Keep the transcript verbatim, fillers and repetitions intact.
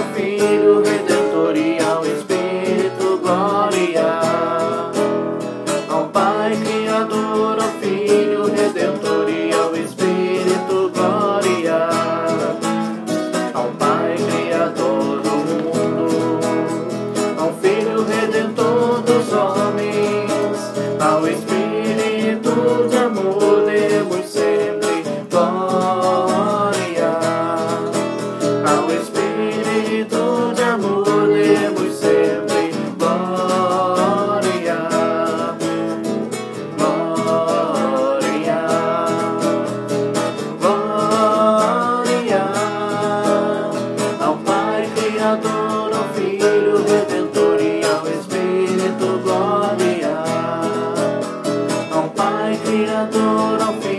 ao Filho Redentor e ao Espírito, glória. Ao Pai Criador, ao Filho Redentor e ao Espírito, glória. Ao Pai Criador do mundo, ao Filho Redentor dos homens, ao Espírito de amor, demos sempre glória. Ao Espírito de amor, demos sempre glória. Glória. Glória. Ao Pai Criador, ao Filho Redentor e ao Espírito, glória. Ao Pai Criador, ao Filho